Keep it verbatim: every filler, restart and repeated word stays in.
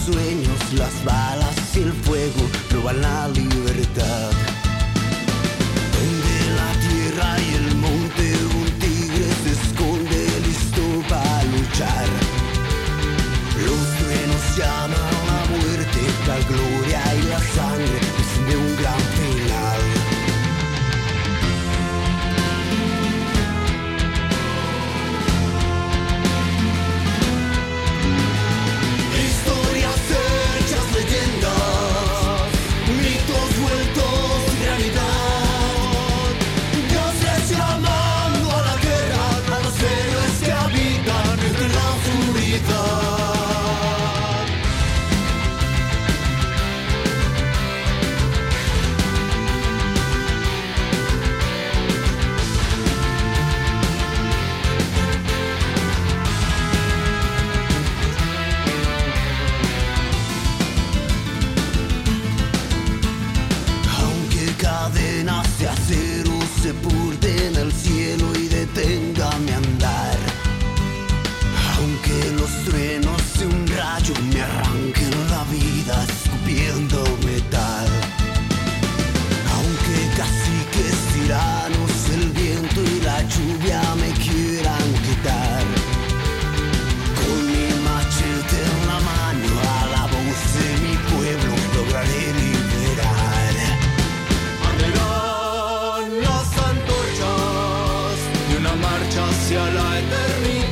sueños, las balas y el fuego roban la libertad. Donde la tierra y el monte un tigre se esconde listo para luchar. Los truenos llaman a la muerte, la gloria y la sangre dicen de un gran final. Historias hechas leyendas, mitos vueltos realidad. Dioses llamando a la guerra, a los héroes que habitan entre la oscuridad. Cadenas de acero sepulten el cielo y detenga mi andar. Aunque los truenos de un rayo me arranquen la vida escupiendo metal. Aunque caciques tiranos, el viento y la lluvia me quieran quitar. Con mi machete en la mano, a la voz de mi pueblo lograré liberar. Arderán las antorchas de una marcha hacia la eternidad.